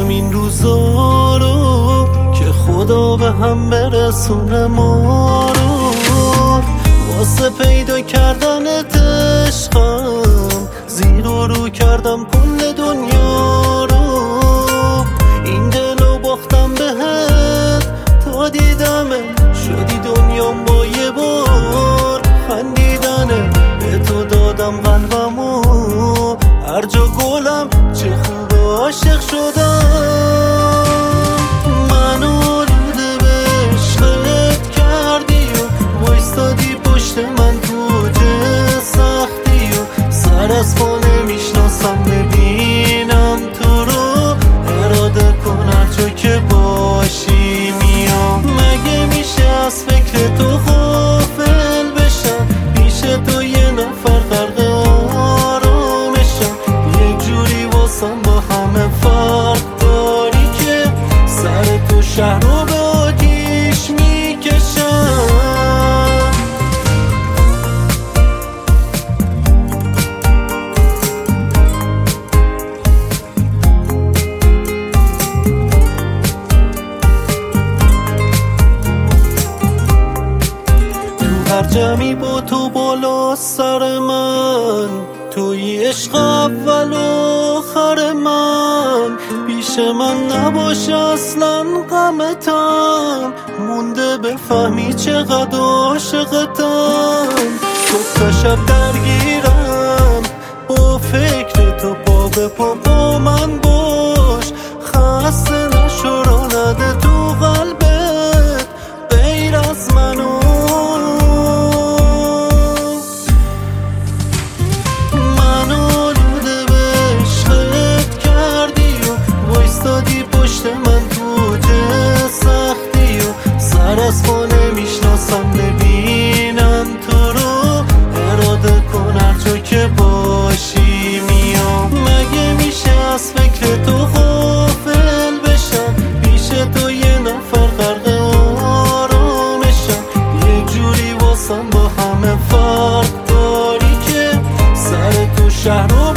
این روزا رو که خدا به هم برسونه ما رو. واسه پیدا کردنت عشقم زیر و رو کردم کل دنیا رو. این دلو باختم بهت تا دیدمت، شدی دنیام با یه بار خندیدنه. به تو دادم قلبمو، هر جا گلم چه خوب عاشق شدم. منو آلوده به عشقت کردی و وایستادی پشت من تو چه سختی و سر از پا نمیشناسم ببینم تو رو. اراده کن هر جا که باشی میام. مگه میشه از فکر تو غافل بشم، پیش تو یه نفر غرق آرامشم. یک جوری واسم با همه فرق داری که سر تو شهر رو به آتیش میکشم. هر جمعی با تو بالا سر من، توی عشق اول و آخر من. پیش من نباشه اصلا غمتم، مونده بفهمی چقدر عاشقتم. صبح تا شب درگیرم با فکر تو، پا به پا با من باش. خسته نشو را نده تو قلبت غیر از منو. پشت من تو چه سختی و سر از پا نمیشناسم ببینم تو رو. اراده کن هر جا که باشی میام. مگه میشه از فکر تو غافل بشم، پیش تو یه نفر غرق آرامشم. یک جوری واسم با همه فرق داری که سر تو شهر رو